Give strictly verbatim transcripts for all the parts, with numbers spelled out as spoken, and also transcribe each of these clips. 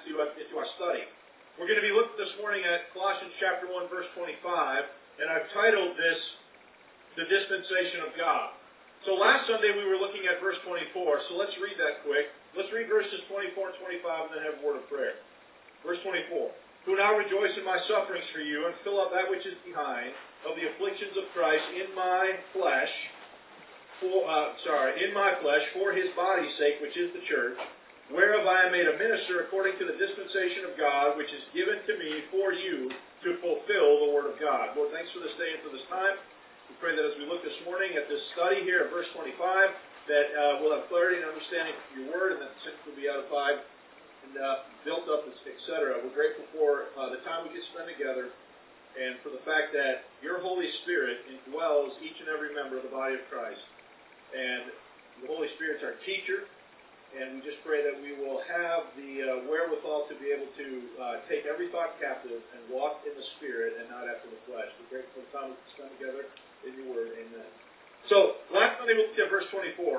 into, uh, into our study. We're going to be looking this morning at Colossians chapter one, verse twenty-five, and I've titled this, The Dispensation of God. So last Sunday we were looking at verse twenty-four, so let's read that quick. Let's read verses twenty-four and twenty-five and then have a word of prayer. Verse twenty-four. Who now rejoice in my sufferings for you, and fill up that which is behind of the afflictions of Christ in my flesh, for, uh, sorry, in my flesh, for his body's sake, which is the church, whereof I am made a minister according to the dispensation of God, which is given to me for you to fulfill the word of God. Lord, thanks for this day and for this time. We pray that as we look this morning at this study here at verse twenty-five, that uh, we'll have clarity and understanding of your word, and that the saints will be edified and uh, built up, et cetera. We're grateful for uh, the time we get spent together, and for the fact that your Holy Spirit indwells each and every member of the body of Christ. And the Holy Spirit's our teacher, and we just pray that we will have the uh, wherewithal to be able to uh, take every thought captive and walk in the Spirit and not after the flesh. We're grateful for the time we can spend together in your word. Amen. So, last Sunday we looked at verse twenty-four.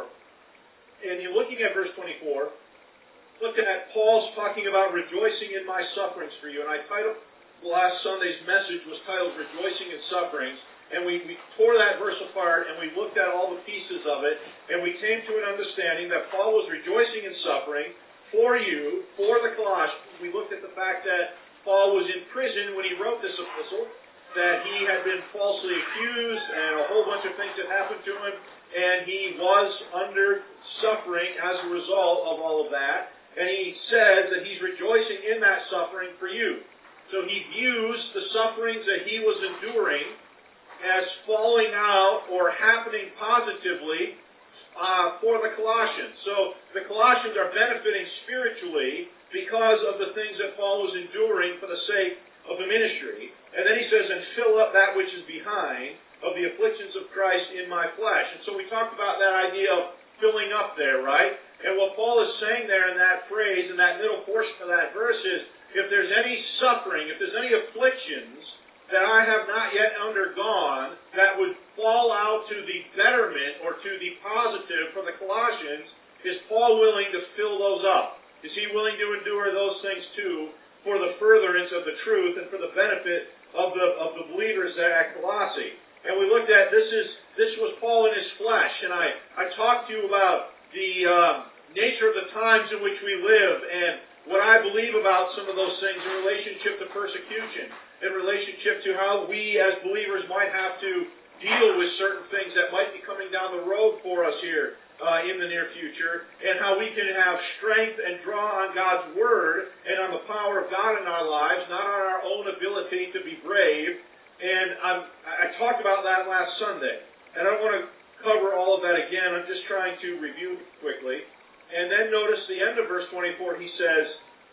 And in looking at verse twenty-four, looked at Paul's talking about rejoicing in my sufferings for you. And I titled, last Sunday's message was titled Rejoicing in Sufferings. And we, we tore that verse apart, and we looked at all the pieces of it, and we came to an understanding that Paul was rejoicing in suffering for you, for the Colossians. We looked at the fact that Paul was in prison when he wrote this epistle, that he had been falsely accused, and a whole bunch of things had happened to him, and he was under suffering as a result of all of that. And he says that he's rejoicing in that suffering for you. So he views the sufferings that he was enduring as falling out or happening positively uh, for the Colossians. So the Colossians are benefiting spiritually because of the things that Paul was enduring for the sake of the ministry. And then he says, and fill up that which is behind of the afflictions of Christ in my flesh. And so we talked about that idea of filling up there, right? And what Paul is saying there in that phrase, in that middle portion of that verse is, if there's any suffering, if there's any afflictions that I have not yet undergone that would fall out to the betterment or to the positive for the Colossians, is Paul willing to fill those up? Is he willing to endure those things too for the furtherance of the truth and for the benefit of the of the believers there at Colossae? And we looked at this is this was Paul in his flesh, and I, I talked to you about the um, nature of the times in which we live and what I believe about some of those things in relationship to persecution, in relationship to how we as believers might have to deal with certain things that might be coming down the road for us here uh, in the near future, and how we can have strength and draw on God's Word and on the power of God in our lives, not on our own ability to be brave. And I'm, I talked about that last Sunday, and I don't want to cover all of that again. I'm just trying to review quickly. And then notice the end of verse twenty-four, he says,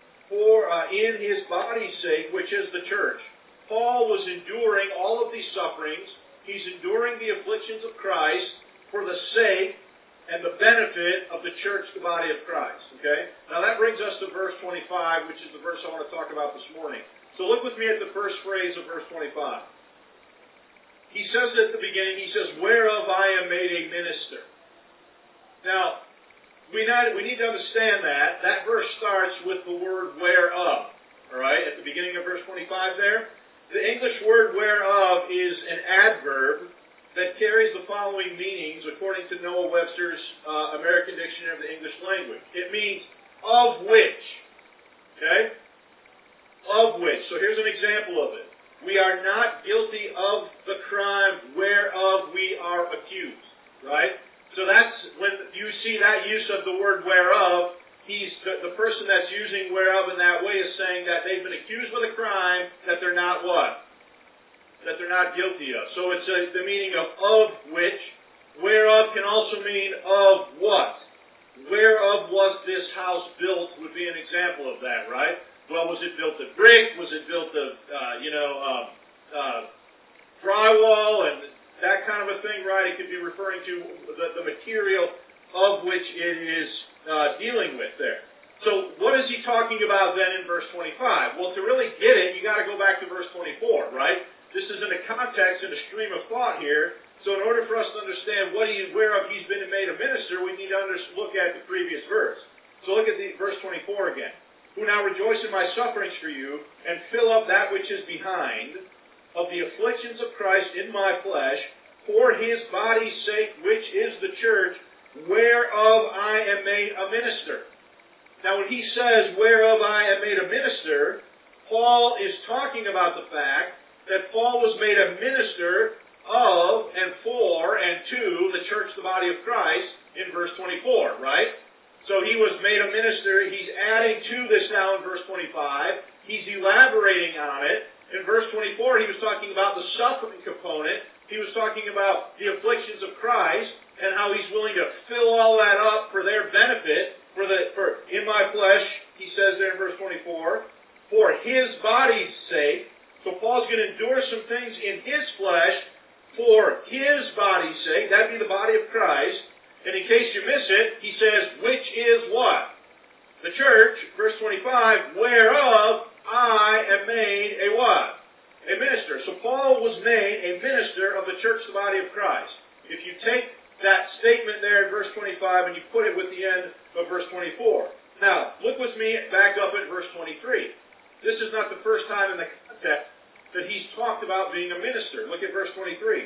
for uh, in his body's sake, which is the church. Paul was enduring all of these sufferings. He's enduring the afflictions of Christ for the sake and the benefit of the church, the body of Christ. Okay? Now that brings us to verse twenty-five, which is the verse I want to talk about this morning. So look with me at the first phrase of verse twenty-five. He says at the beginning, he says, whereof I am made a minister. Now, We, not, we need to understand that. That verse starts with the word whereof. Alright, at the beginning of verse twenty-five there. The English word whereof is an adverb that carries the following meanings according to Noah Webster's uh, American Dictionary of the English Language. It means of which. Okay? Of which. So here's an example of it. We are not guilty of the crime whereof we are accused. Right? So that's when you see that use of the word whereof, he's the, the person that's using whereof in that way is saying that they've been accused with a crime that they're not what? That they're not guilty of. So it's a, the meaning of of which. Whereof can also mean of what? Whereof was this house built would be an example of that, right? Well, was it built of brick? Was it built of, uh, you know, uh, uh, drywall and that kind of a thing, right? It could be referring to the, the material of which it is uh, dealing with there. So what is he talking about then in verse twenty-five? Well, to really get it, you got to go back to verse twenty-four, right? This is in a context and a stream of thought here. So in order for us to understand what he, whereof he's been made a minister, we need to under, look at the previous verse. So look at the verse twenty-four again. who now rejoice in my sufferings for you, and fill up that which is behind, of the afflictions of Christ in my flesh, for his body's sake, which is the church, whereof I am made a minister. Now when he says, whereof I am made a minister, Paul is talking about the fact that Paul was made a minister of and for and to the church, the body of Christ, in verse twenty-four, right? So he was made a minister. He's adding to this now in verse twenty-five. He's elaborating on it. In verse twenty-four, he was talking about the suffering component. He was talking about the afflictions of Christ and how he's willing to fill all that up for their benefit. For the for in my flesh, he says there in verse twenty-four, for his body's sake. So Paul's going to endure some things in his flesh for his body's sake. That'd be the body of Christ. And in case you miss it, he says, which is what? The church, verse twenty-five, whereof I am made a what? A minister. So Paul was made a minister of the church, the body of Christ. If you take that statement there in verse twenty-five and you put it with the end of verse twenty-four. Now, look with me back up at verse twenty-three. This is not the first time in the context that he's talked about being a minister. Look at verse twenty-three.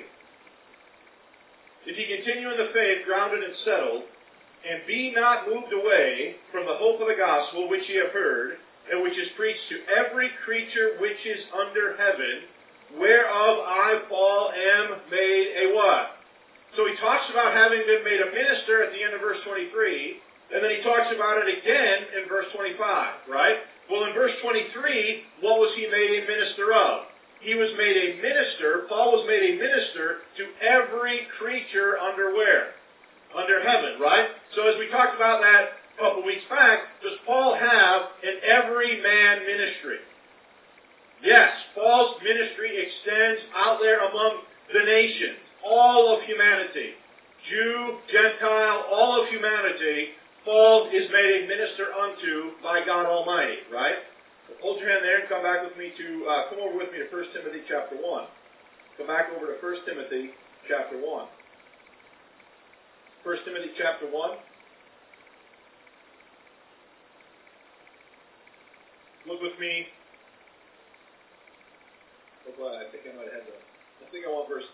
If ye continue in the faith, grounded and settled, and be not moved away from the hope of the gospel which ye have heard, and which is preached to every creature which is under heaven, whereof I, Paul, am made a what? So he talks about having been made a minister at the end of verse twenty-three, and then he talks about it again in verse twenty-five, right? Well, in verse twenty-three, what was he made a minister of? He was made a minister, Paul was made a minister to every creature under where? Under heaven, right? So as we talked about that a couple weeks back, does Paul have an every-man ministry? Yes, Paul's ministry extends out there among the nations, all of humanity. Jew, Gentile, all of humanity, Paul is made a minister unto by God Almighty, right? Hold your hand there and come back with me to, uh, come over with me to First Timothy chapter one. Come back over to First Timothy chapter one. First Timothy chapter one. Look with me. Oh, boy, I think I might have had the, I think I want verse,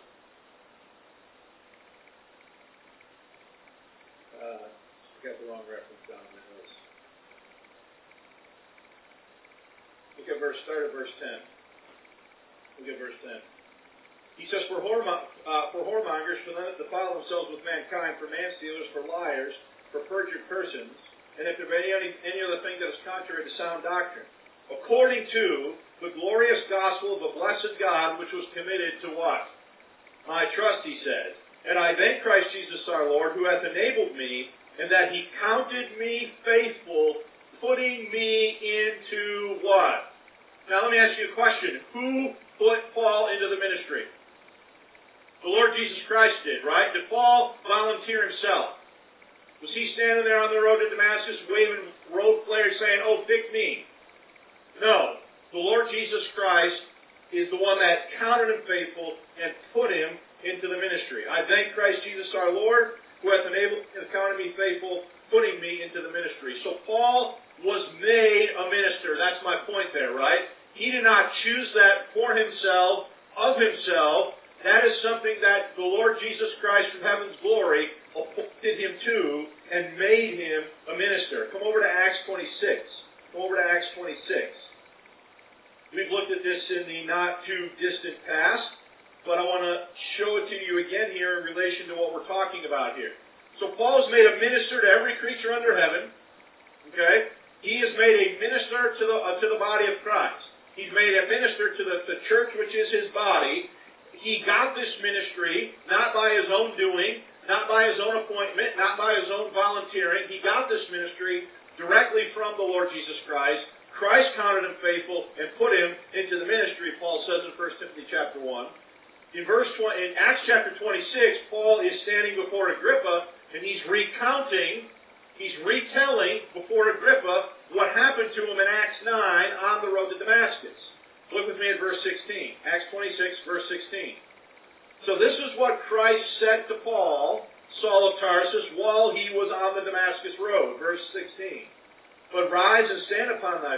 uh, I got the wrong reference down in my notes. Look at verse, start at verse ten. Look at verse ten. He says, for, whoremo- uh, for whoremongers, for them that defile themselves with mankind, for man-stealers, for liars, for perjured persons, and if there be any, any other thing that is contrary to sound doctrine, according to the glorious gospel of the blessed God, which was committed to what? My trust, he says. And I thank Christ Jesus our Lord, who hath enabled me, and that he counted me faithful, putting me into what? Now let me ask you a question. Who put Paul into the ministry? The Lord Jesus Christ did, right? Did Paul volunteer himself? Was he standing there on the road to Damascus waving road flares saying, oh, pick me? No. The Lord Jesus Christ is the one that counted him faithful and put him into the ministry. I thank Christ Jesus our Lord, who hath enabled and counted me faithful, putting me into the ministry. So Paul was made a minister. That's my point there, right? He did not choose that for himself, of himself. That is something that the Lord Jesus Christ from heaven's glory appointed him to and made him a minister. Come over to Acts twenty-six. Come over to Acts twenty-six. We've looked at this in the not-too-distant past, but I want to show it to you again here in relation to what we're talking about here. So Paul is made a minister to every creature under heaven. Okay? He is made a minister to the, uh, to the body of Christ. He's made a minister to the, the church, which is his body. He got this ministry not by his own doing, not by his own appointment, not by his own volunteering. He got this ministry directly from the Lord Jesus Christ. Christ counted him faithful and put him into the ministry, Paul says in First Timothy chapter one. In verse twenty, in Acts chapter twenty-six, Paul is standing before Agrippa, and he's recounting, he's retelling before Agrippa what happened to him in Acts nine on the road to Damascus. Look with me at verse sixteen. Acts twenty-six, verse sixteen. So this is what Christ said to Paul, Saul of Tarsus, while he was on the Damascus road. Verse sixteen. But rise and stand upon thy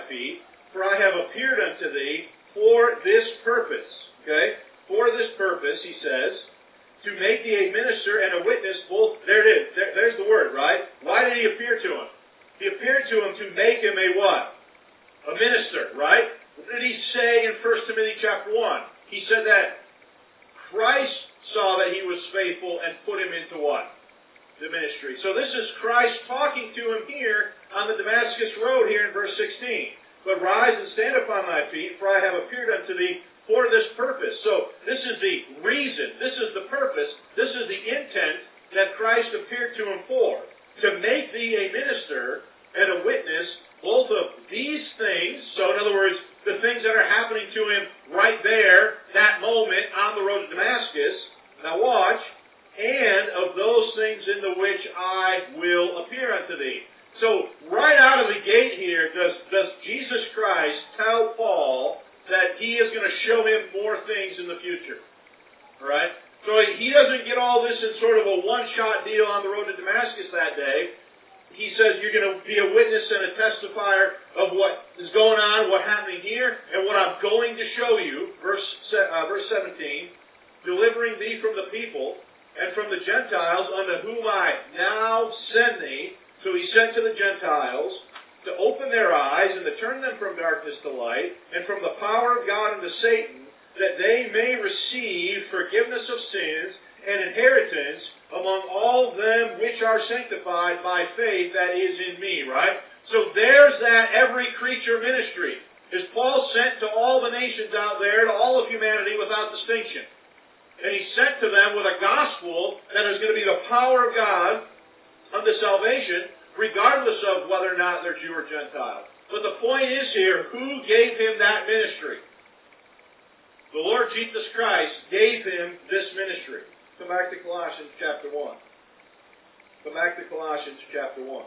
him a what? A minister, right? What did he say in First Timothy chapter one? He said that Christ saw that he was faithful and put him into what? The ministry. So this is Christ talking to him here on the Damascus road here in verse sixteen. But rise and stand upon thy feet, for I have appeared unto thee for this purpose. So this is the reason, this is the purpose, this is the intent that Christ appeared to him for. To make thee a minister and a witness both of these things, so in other words, the things that are happening to him right there, that moment on the road to Damascus, now watch, and of those things in the which I will appear unto thee. So, right out of the gate here, does, does Jesus Christ tell Paul that he is going to show him more things in the future. Alright? So he doesn't get all this in sort of a one-shot deal on the road to Damascus that day. He says you're going to be a witness and a testifier of what is going on, what's happening here, and what I'm going to show you. Verse, uh, verse seventeen, delivering thee from the people and from the Gentiles unto whom I now send thee. So he sent to the Gentiles to open their eyes and to turn them from darkness to light and from the power of God unto Satan, that they may receive forgiveness of sins and inheritance among all them which are sanctified by faith that is in me, right? So there's that every creature ministry. Is Paul sent to all the nations out there, to all of humanity without distinction. And he's sent to them with a gospel that is going to be the power of God unto salvation, regardless of whether or not they're Jew or Gentile. But the point is here, who gave him that ministry? The Lord Jesus Christ gave him this ministry. Come back to Colossians chapter one. Come back to Colossians chapter one.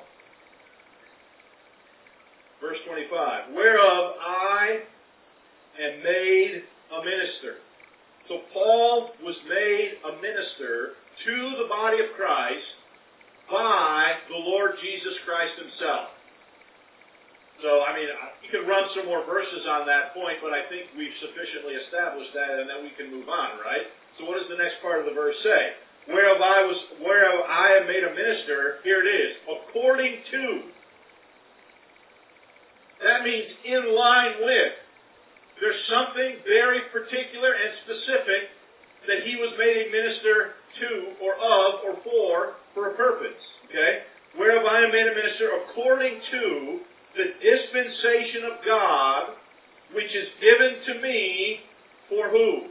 Verse twenty-five. Whereof I am made a minister. So Paul was made a minister to the body of Christ by the Lord Jesus Christ himself. So, I mean, you can run some more verses on that point, but I think we've sufficiently established that, and then we can move on, right? So what does the next part of the verse say? Whereof I was, whereof I am made a minister, here it is, according to. That means in line with. There's something very particular and specific that he was made a minister to, or of, or for, for a purpose. Okay? Whereof I am made a minister according to the dispensation of God, which is given to me for who?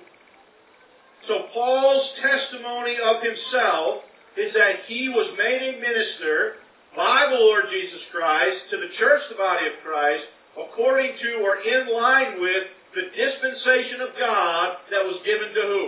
So Paul's testimony of himself is that he was made a minister by the Lord Jesus Christ to the church, the body of Christ, according to or in line with the dispensation of God that was given to who?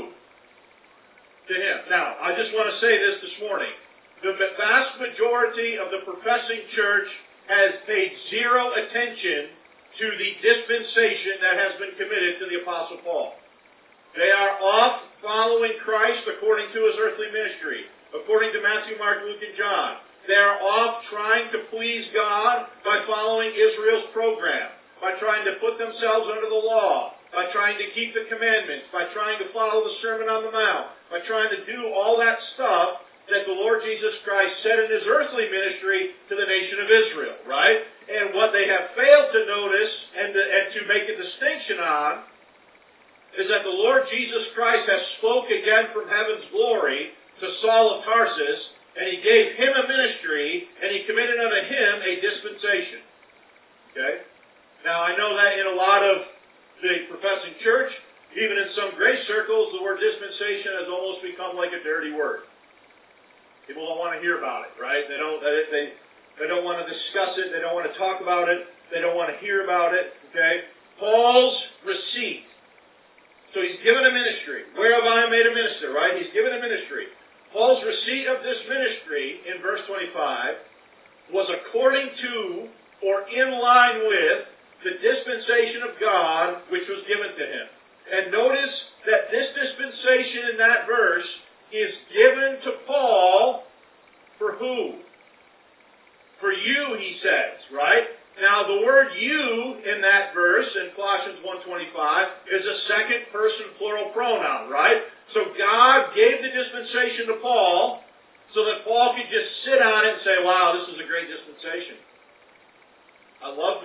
To him. Now, I just want to say this this morning. The vast majority of the professing church has paid zero attention to the dispensation that has been committed to the Apostle Paul. They are off following Christ according to his earthly ministry, according to Matthew, Mark, Luke, and John. They are off trying to please God by following Israel's program, by trying to put themselves under the law, by trying to keep the commandments, by trying to follow the Sermon on the Mount, by trying to do all that stuff that the Lord Jesus Christ said in his earthly ministry to the nation of Israel, right? And what they have failed to notice and to, and to make a distinction on is that the Lord Jesus Christ has spoke again from heaven's glory to Saul of Tarsus, and he gave him a ministry, and he committed unto him a dispensation. Okay? Now, I know that in a lot of the professing church, even in some grace circles, the word dispensation has almost become like a dirty word. People don't want to hear about it, right? They don't, they, they, they don't want to discuss it. They don't want to talk about it. They don't want to hear about it, okay? Paul's receipt. So he's given a ministry. Whereof I am made a minister, right? He's given a ministry. Paul's receipt of this ministry, in verse twenty-five, was according to, or in line with, the dispensation of God which was given to him. And notice that this dispensation in that verse is given to Paul for who? For you, he says, right? Now, the word you in that verse, in Colossians one twenty-five, is a second person plural pronoun, right? So God gave the dispensation to Paul so that Paul could just sit on it and say, wow, this is a great dispensation. I love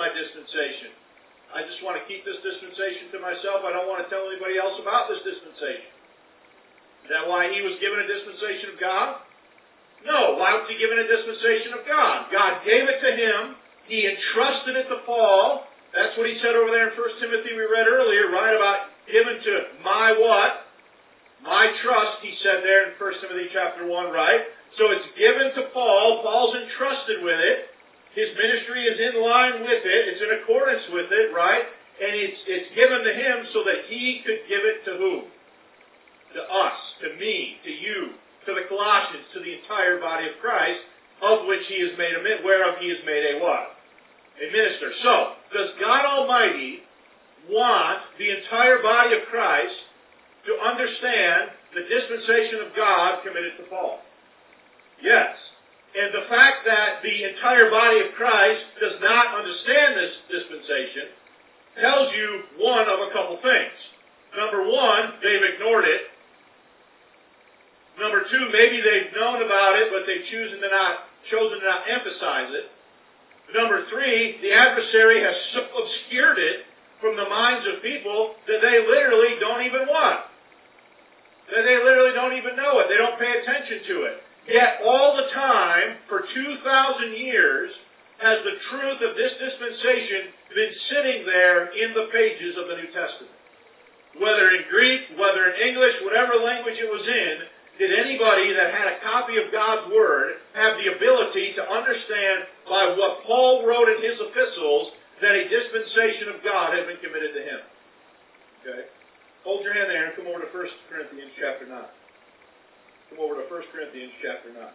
my dispensation. I just want to keep this dispensation to myself. I don't want to tell anybody else about this dispensation. Is that why he was given a dispensation of God? No. Why was he given a dispensation of God? God gave it to him. He entrusted it to Paul. That's what he said over there in First Timothy we read earlier, right, about given to my what? My trust, he said there in First Timothy chapter one, right? So it's given to Paul. Paul's entrusted with it. His ministry is in line with it. It's in accordance with it, right? And it's, it's given to him so that he could give it to who? To us, to me, to you, to the Colossians, to the entire body of Christ, of which he is made a, whereof he is made a what? A minister. So, does God Almighty want the entire body of Christ to understand the dispensation of God committed to Paul? Yes. And the fact that the entire body of Christ does not understand this dispensation tells you one of a couple things. Number one, they've ignored it. Number two, maybe they've known about it, but they've chosen to not, chosen to not emphasize it. Number three, the adversary has so obscured it from the minds of people that they literally don't even want. That they literally don't even know it. They don't pay attention to it. Yet all the time, for two thousand years, has the truth of this dispensation been sitting there in the pages of the New Testament. Whether in Greek, whether in English, whatever language it was in, did anybody that had a copy of God's Word have the ability to understand by what Paul wrote in his epistles that a dispensation of God had been committed to him? Okay? Hold your hand there and come over to First Corinthians chapter nine. Come over to First Corinthians chapter nine.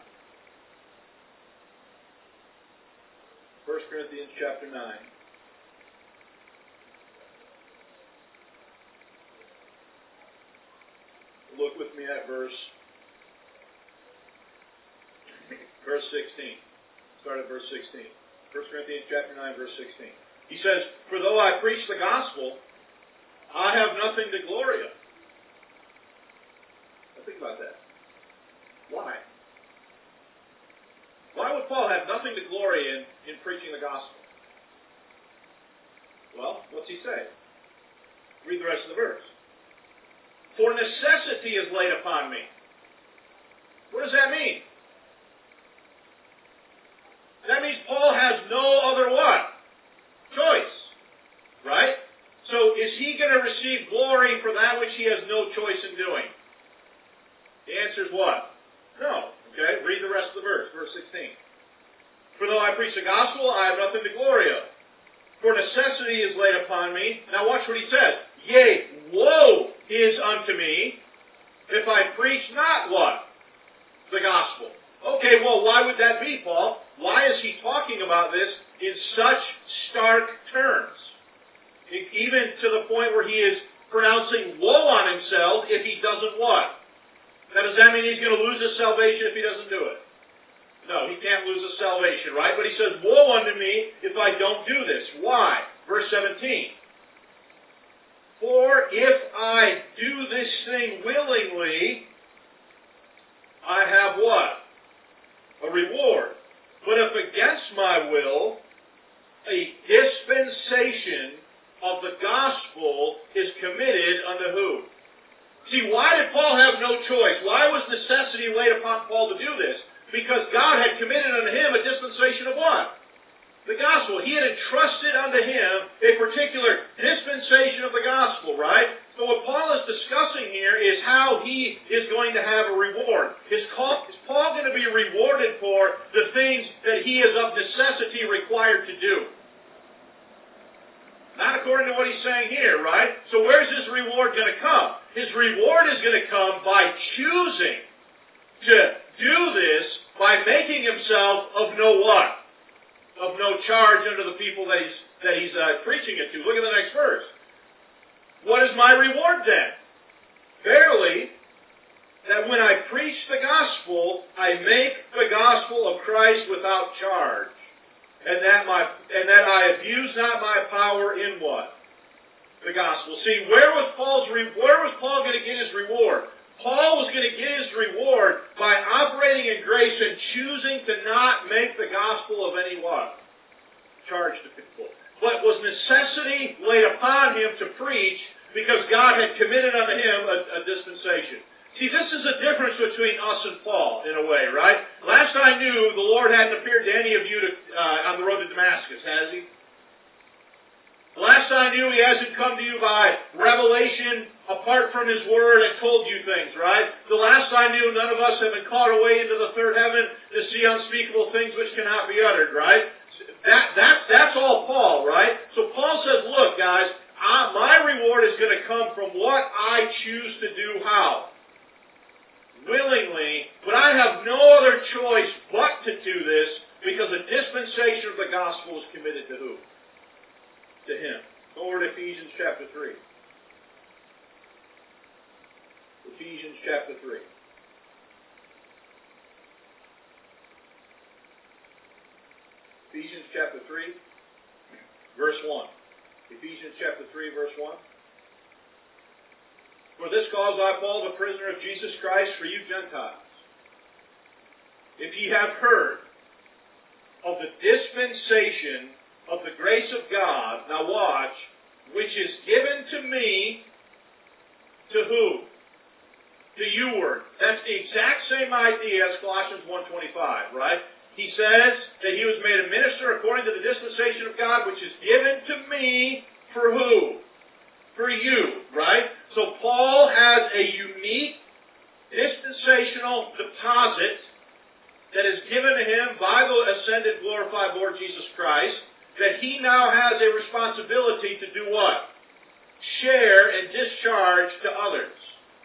First Corinthians chapter nine. Look with me at verse verse sixteen. Start at verse sixteen. First Corinthians chapter nine, verse sixteen. He says, "For though I preach the gospel, I have nothing to glory of." Now think about that. Why? Why would Paul have nothing to glory in in preaching the gospel? Well, what's he say? Read the rest of the verse. "For necessity is laid upon me." What does that mean? That means Paul has no other what? Choice. Right? So is he going to receive glory for that which he has no choice in doing? The answer is what? No. Okay? Read the rest of the verse. Verse sixteen. "For though I preach the gospel, I have nothing to glory of. For necessity is laid upon me." Now watch what he says. "Yea, woe is unto me if I preach not what? The gospel." Okay, well, why would that be, Paul? Why is he talking about this in such stark terms? Even to the point where he is pronouncing woe on himself if he doesn't what? Now, does that mean he's going to lose his salvation if he doesn't do it? No, he can't lose his salvation, right? But he says, "Woe unto me if I don't do this." Why? Verse seventeen. "For if I do this thing willingly, I have what? A reward. But if against my will, a dispensation of the gospel is committed unto" who? See, why did Paul have no choice? Why was necessity laid upon Paul to do this? Because God had committed unto him a dispensation of what? The gospel. He had entrusted unto him a particular dispensation of the gospel, right? So what Paul is discussing here is how he is going to have a reward. Is Paul going to be rewarded for the things that he is of necessity required to do? Not according to what he's saying here, right? So where's his reward going to come? His reward is going to come by choosing to do this by making himself of no what? Of no charge unto the people that he's, that he's uh, preaching it to. Look at the next verse. "What is my reward then? Verily, that when I preach the gospel, I make the gospel of Christ without charge, and that my and that I abuse not my power in what? The gospel." See, where was Paul's re, where was Paul going to get his reward? Paul was going to get his reward by operating in grace and choosing to not make the gospel of any what? Charge to people. but was necessity laid upon him to preach because God had committed unto him a, a dispensation. See, this is the difference between us and Paul, in a way, right? Last I knew, the Lord hadn't appeared to any of you to, uh, on the road to Damascus, has he? Last I knew, he hasn't come to you by revelation apart from his word and told you things, right? The last I knew, none of us have been caught away into the third heaven to see unspeakable things which cannot be uttered, right? That, that, that's all Paul, right? So Paul says, look, guys, I, my reward is going to come from what I choose to do how? Willingly, but I have no other choice but to do this because the dispensation of the gospel is committed to who? To him. Go over to Ephesians chapter three. Ephesians chapter three. Ephesians chapter three, verse one. Ephesians chapter three, verse one. For this cause I, Paul, the prisoner of Jesus Christ, for you Gentiles, if ye have heard of the dispensation of the grace of God, now watch, which is given to me, to who? To youward. That's the exact same idea as Colossians one twenty-five, right? He says that he was made a minister according to the dispensation of God, which is given to me for who? For you, right? So Paul has a unique dispensational deposit that is given to him by the ascended, glorified Lord Jesus Christ, that he now has a responsibility to do what? Share and discharge to others.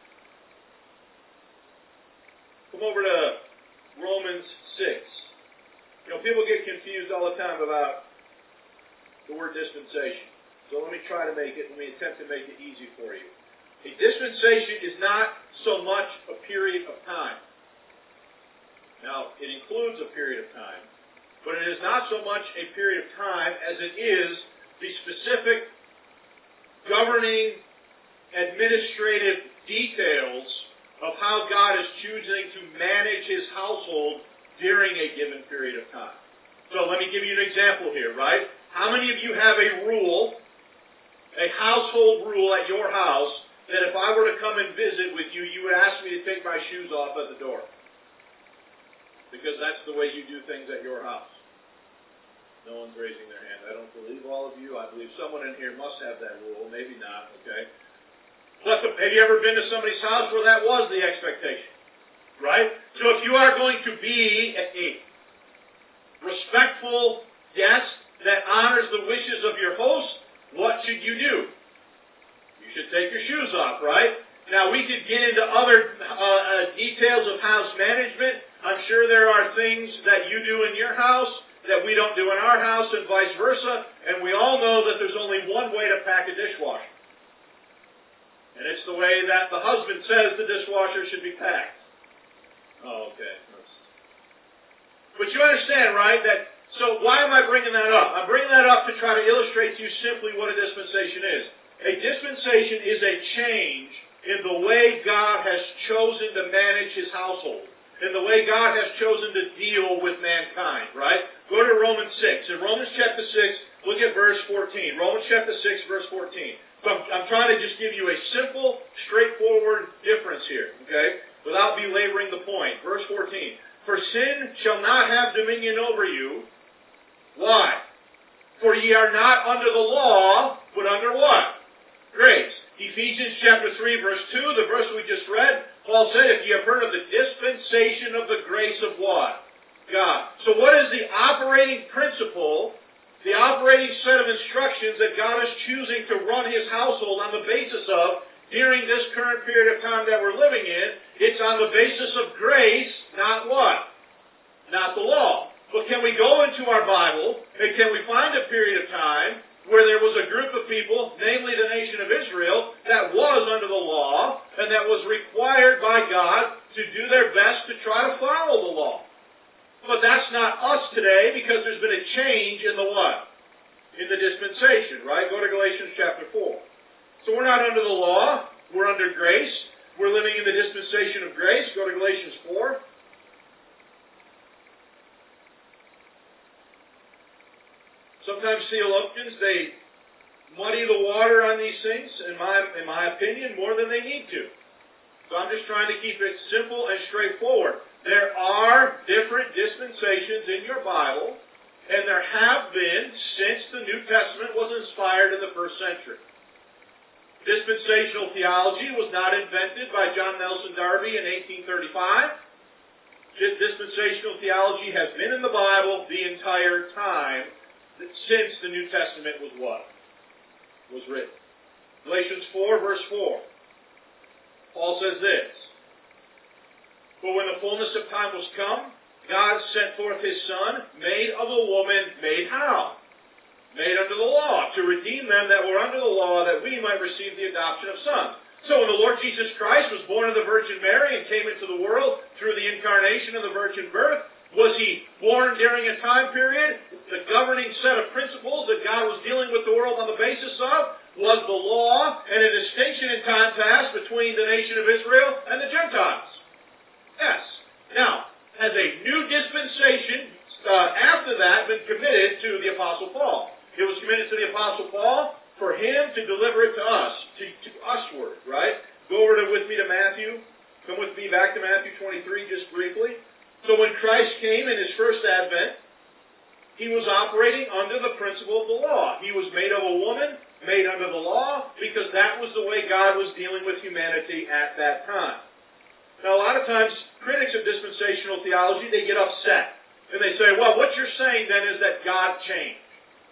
Come over to Romans six. You know, people get confused all the time about the word dispensation. So let me try to make it, let me attempt to make it easy for you. A dispensation is not so much a period of time. Now, it includes a period of time, but it is not so much a period of time as it is the specific governing, administrative details of how God is choosing to manage his household during a given period of time. So let me give you an example here, right? How many of you have a rule, a household rule at your house, that if I were to come and visit with you, you would ask me to take my shoes off at the door? Because that's the way you do things at your house. No one's raising their hand. I don't believe all of you. I believe someone in here must have that rule. Maybe not, okay? But the, have you ever been to somebody's house where that was the expectation? Right? So if you are going to be a respectful guest that honors the wishes of your host, what should you do? You should take your shoes off, right? Now, we could get into other uh, uh, details of house management. I'm sure there are things that you do in your house that we don't do in our house and vice versa. And we all know that there's only one way to pack a dishwasher. And it's the way that the husband says the dishwasher should be packed. Oh, okay. But you understand, right, that, so why am I bringing that up? I'm bringing that up to try to illustrate to you simply what a dispensation is. A dispensation is a change in the way God has chosen to manage his household, in the way God has chosen to deal with mankind, right? Go to Romans six. In Romans chapter six, look at verse fourteen. Romans chapter six, verse fourteen. So I'm, I'm trying to just give you a simple, straightforward difference here, okay? Without belaboring the point. Verse fourteen. For sin shall not have dominion over you. Why? For ye are not under the law, but under what? Grace. Ephesians chapter three, verse two, the verse we just read, Paul said, if ye have heard of the dispensation of the grace of what? God. So what is the operating principle, the operating set of instructions that God is choosing to run his household on the basis of during this current period of time that we're living in? It's on the basis of grace, not what? Not the law. But can we go into our Bible, and can we find a period of time where there was a group of people, namely the nation of Israel, that was under the law, and that was required by God to do their best to try to follow the law? But that's not us today, because there's been a change in the what? In the dispensation, right? Go to Galatians chapter four. So we're not under the law, we're under grace. We're living in the dispensation of grace. Go to Galatians four. Sometimes theologians, they opinion more than they need to. So I'm just trying to keep it simple and straightforward. There are different dispensations in your Bible, and there have been since the New Testament was inspired in the first century. Dispensational theology was not invented by John Nelson Darby in eighteen thirty-five. Dispensational theology has been in the Bible the entire time since the New Testament was what? Was written. Galatians four, verse four. Paul says this, "But when the fullness of time was come, God sent forth His Son, made of a woman, made how? Made under the law, to redeem them that were under the law, that we might receive the adoption of sons." So when the Lord Jesus Christ was born of the Virgin Mary and came into the world through the incarnation of the virgin birth, was He born during a time period? The governing set of principles that God was dealing with the world on the basis of was the law and a distinction in time past between the nation of Israel and the Gentiles. Yes. Now, has a new dispensation uh, after that been committed to the Apostle Paul? It was committed to the Apostle Paul for him to deliver it to us, to, to usward, right? Go over to, with me to Matthew. Come with me back to Matthew twenty-three just briefly. So when Christ came in His first advent, He was operating under the principle of the law. He was made of a woman, made under the law, because that was the way God was dealing with humanity at that time. Now, a lot of times, critics of dispensational theology, they get upset. And they say, well, what you're saying then is that God changed.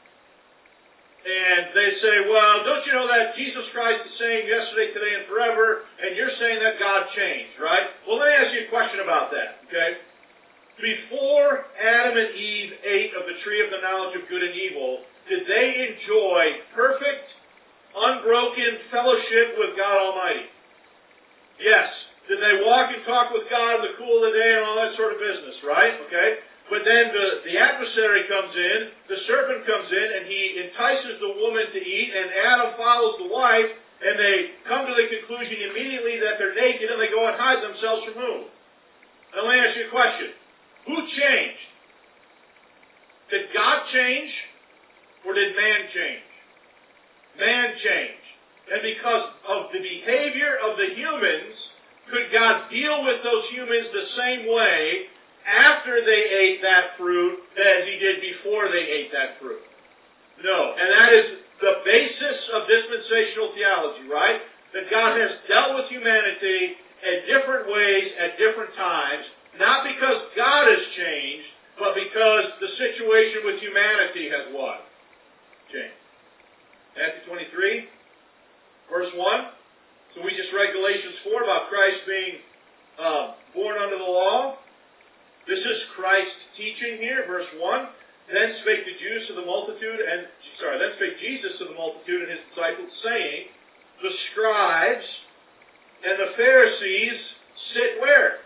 And they say, well, don't you know that Jesus Christ is the same yesterday, today, and forever, and you're saying that God changed, right? Well, let me ask you a question about that, okay? Before Adam and Eve ate of the tree of the knowledge of good and evil, did they enjoy perfect, unbroken fellowship with God Almighty? Yes. Did they walk and talk with God in the cool of the day and all that sort of business, right? Okay? But then the, the adversary comes in, the serpent comes in, and he entices the woman to eat, and Adam follows the wife, and they come to the conclusion immediately that they're naked, and they go and hide themselves from whom? Now let me ask you a question. Who changed? Did God change, or did man change? Man changed. And because of the behavior of the humans, could God deal with those humans the same way after they ate that fruit as He did before they ate that fruit? No. And that is the basis of dispensational theology, right? That God has dealt with humanity in different ways at different times, not because God has changed, but because the situation with humanity has what? Changed. Matthew twenty-three, verse one. So we just read Galatians four about Christ being uh, born under the law. This is Christ's teaching here, verse one. Then spake the Jews to the multitude, and sorry, then spake Jesus to the multitude and His disciples, saying, the scribes and the Pharisees sit where?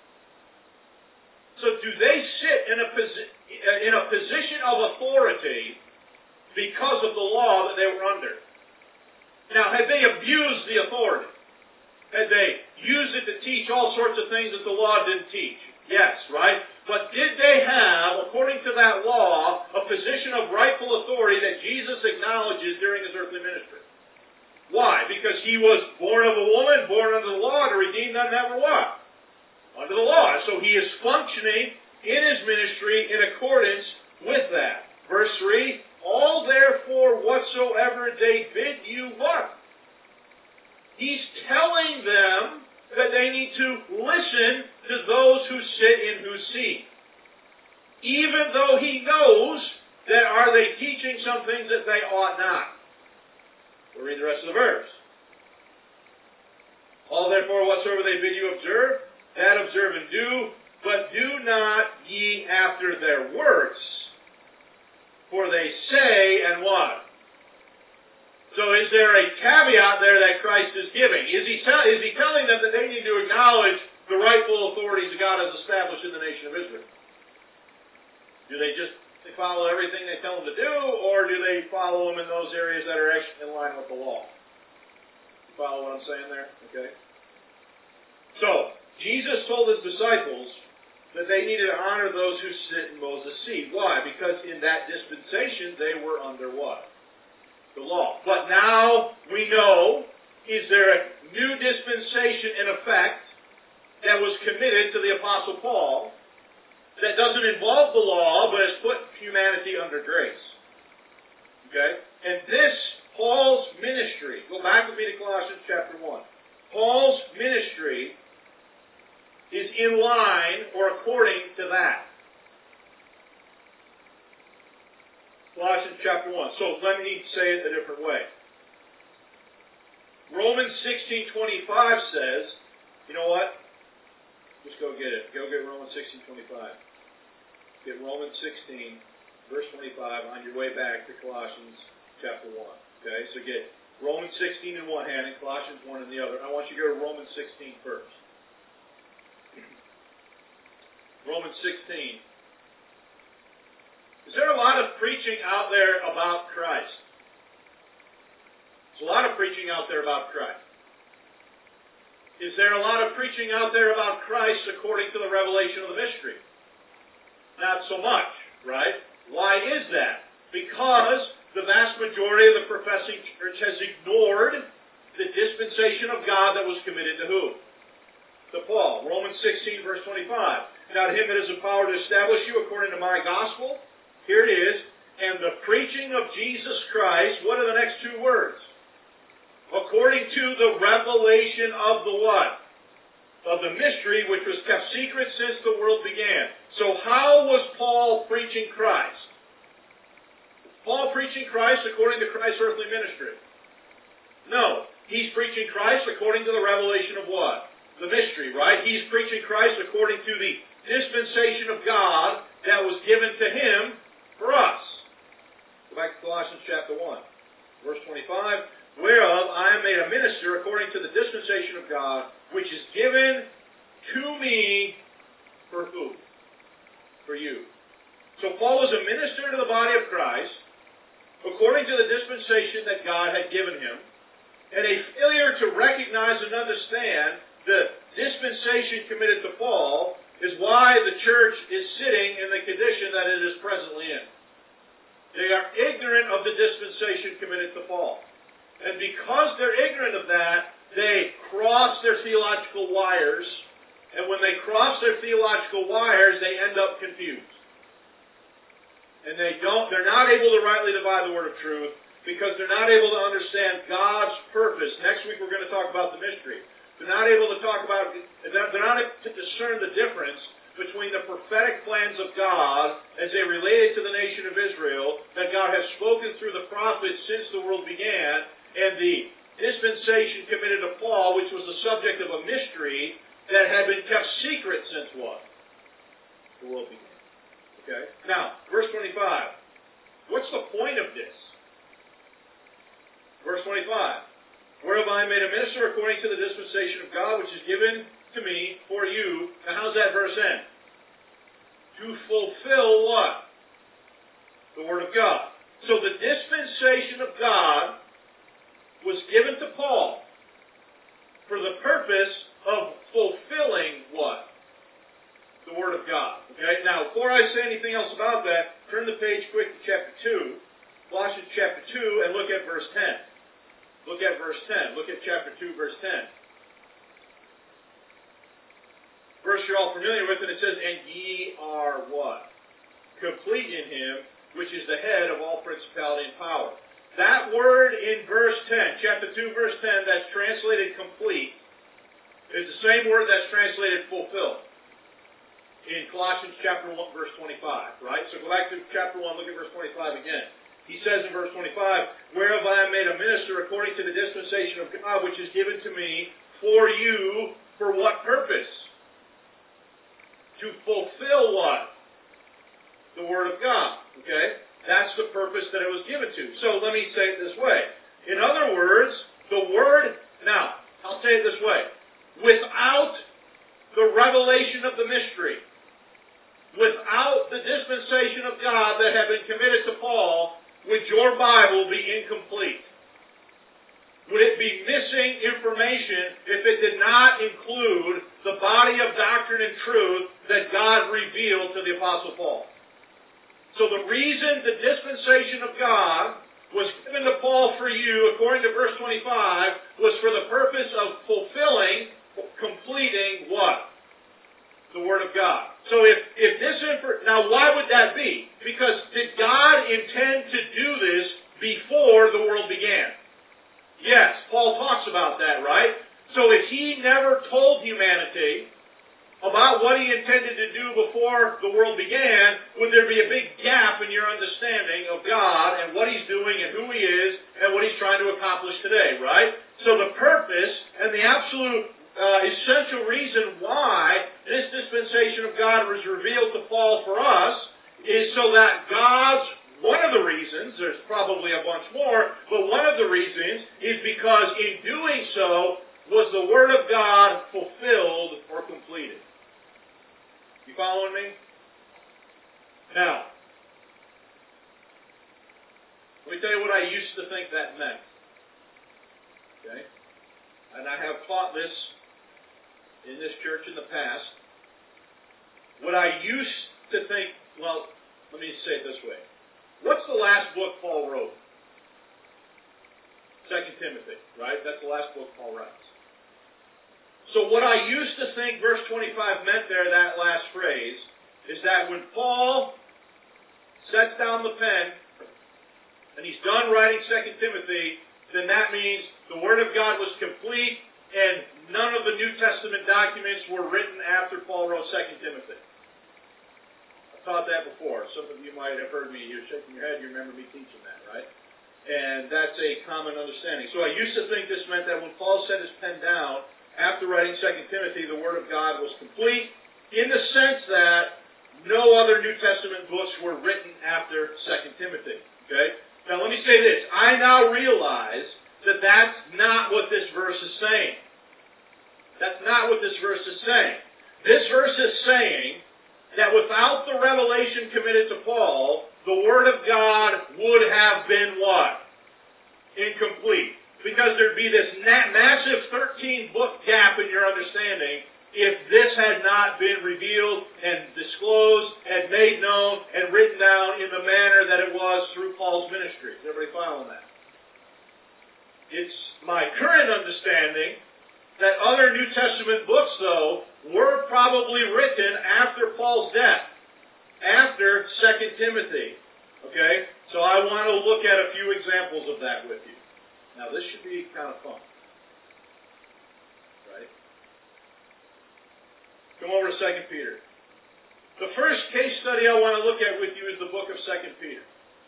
So do they sit in a, posi- in a position of authority because of the law that they were under? Now, had they abused the authority? Had they used it to teach all sorts of things that the law didn't teach? Yes, right? But did they have, according to that law, a position of rightful authority that Jesus acknowledges during His earthly ministry? Why? Because He was born of a woman, born under the law to redeem them that were what? Under the law. So He is functioning in His ministry in accordance with that. Verse three, all therefore whatsoever they bid you what? He's telling them that they need to listen to those who sit in whose seat. Even though He knows that are they teaching some things that they ought not. We'll read the rest of the verse. All therefore whatsoever they bid you observe, that observe and do, but do not ye after their works, for they say, and what? So is there a caveat there that Christ is giving? Is he, tell, is he telling them that they need to acknowledge the rightful authorities that God has established in the nation of Israel? Do they just follow everything they tell them to do, or do they follow them in those areas that are actually in line with the law? You follow what I'm saying there? Okay. So, Jesus told His disciples that they needed to honor those who sit in Moses' seat. Why? Because in that dispensation they were under what? The law. But now we know, is there a revelation in effect that was committed to the Apostle Paul that doesn't involve the law, but has put humanity under grace. Okay? And this, Paul's ministry, go back with me to Colossians chapter one. Paul's ministry is in line or according to that. Colossians chapter one. So let me say it a different way. Romans sixteen twenty-five says, you know what? Just go get it. Go get Romans sixteen twenty-five. Get Romans sixteen, verse twenty-five on your way back to Colossians chapter one. Okay? So get Romans sixteen in one hand and Colossians one in the other. I want you to go to Romans sixteen first. Romans sixteen. Is there a lot of preaching out there about Christ? There's a lot of preaching out there about Christ. Is there a lot of preaching out there about Christ according to the revelation of the mystery? Not so much, right? Why is that? Because the vast majority of the professing church has ignored the dispensation of God that was committed to who? To Paul. Romans sixteen, verse twenty-five. Now to him that is the power to establish you according to my gospel, here it is, and the preaching of Jesus Christ, what are the next two words? According to the revelation of the what? Of the mystery which was kept secret since the world began. So how was Paul preaching Christ? Paul preaching Christ according to Christ's earthly ministry? No. He's preaching Christ according to the revelation of what? The mystery, right? He's preaching Christ according to the dispensation of God that was given to him for us. Go back to Colossians chapter one, verse twenty-five. Whereof I am made a minister according to the dispensation of God, which is given to me for who? For you. So Paul was a minister to the body of Christ, according to the dispensation that God had given him, and a failure to recognize and understand the dispensation committed to Paul is why the church is sitting in the condition that it is presently in. They are ignorant of the dispensation committed to Paul. And because they're ignorant of that, they cross their theological wires, and when they cross their theological wires, they end up confused. And they don't, they're not able to rightly divide the word of truth, because they're not able to understand God's purpose. Next week we're going to talk about the mystery. They're not able to talk about, they're not able to discern the difference between the prophetic plans of God as they related to the nation of Israel, that God has spoken through the prophets since the world began, and the dispensation committed to Paul, which was the subject of a mystery that had been kept secret since what? The world began. Okay? Now, verse twenty-five. What's the point of this? Verse twenty-five. Whereof I am made a minister according to the dispensation of God, which is given to me for you. Now, how's that verse end? To fulfill what? The Word of God. So the dispensation of God was given to Paul for the purpose of fulfilling what? The Word of God. Okay? Now, before I say anything else about that, turn the page quick to chapter two, Colossians chapter two, and look at verse ten. Look at verse ten. Look at chapter two, verse ten. Verse you're all familiar with, and it says, and ye are what? Complete in Him, which is the head of all principality and power. That word in verse ten, chapter two, verse ten, that's translated complete, is the same word that's translated fulfilled in Colossians chapter one, verse twenty-five, right? So go back to chapter one, look at verse twenty-five again. He says in verse twenty-five, whereof I am made a minister according to the dispensation of God, which is given to me for you, for what purpose? To fulfill what? The Word of God, okay? That's the purpose that it was given to. So let me say it this way. In other words, the Word, now, I'll say it this way. Without the revelation of the mystery, without the dispensation of God that had been committed to Paul, would your Bible be incomplete? Would it be missing information if it did not include the body of doctrine and truth that God revealed to the Apostle Paul? So the reason the dispensation of God was given to Paul for you, according to verse twenty-five, was for the purpose of fulfilling completing what? The Word of God. So if, if this, infor- now why would that be? Because did God intend to do this before the world began? Yes, Paul talks about that, right? So if he never told humanity about what he intended to do before the world began, would there be a big gap in your understanding of God and what He's doing and who He is and what He's trying to accomplish today, right? So the purpose and the absolute uh, essential reason why this dispensation of God was revealed to Paul for us is so that God's, one of the reasons, there's probably a bunch more, but one of the reasons is because in doing so was the Word of God fulfilled or completed. You following me? Now, let me tell you what I used to think that meant. Okay? And I have taught this in this church in the past. What I used to think, well, let me say it this way. What's the last book Paul wrote? Second Timothy, right? That's the last book Paul writes. So what I used to think verse twenty-five meant there, that last phrase, is that when Paul sets down the pen and he's done writing Second Timothy, then that means the Word of God was complete and none of the New Testament documents were written after Paul wrote Second Timothy. I've taught that before. Some of you might have heard me. You're shaking your head. You remember me teaching that, right? And that's a common understanding. So I used to think this meant that when Paul set his pen down, after writing Second Timothy, the Word of God was complete in the sense that no other New Testament books were written after Second Timothy. Okay? Now let me say this. I now realize that that's not what this verse is saying. That's not what this verse is saying. This verse is saying that without the revelation committed to Paul, the Word of God would have been what? Incomplete. Because there'd be this na- massive thirteen-book gap in your understanding if this had not been revealed and disclosed and made known and written down in the manner that it was through Paul's ministry. Is everybody following that? It's my current understanding that other New Testament books, though, were probably written after Paul's death, after Second Timothy. Okay? So I want to look at a few examples of that with you. Now, this should be kind of fun. Right? Come over to Second Peter. The first case study I want to look at with you is the book of Second Peter.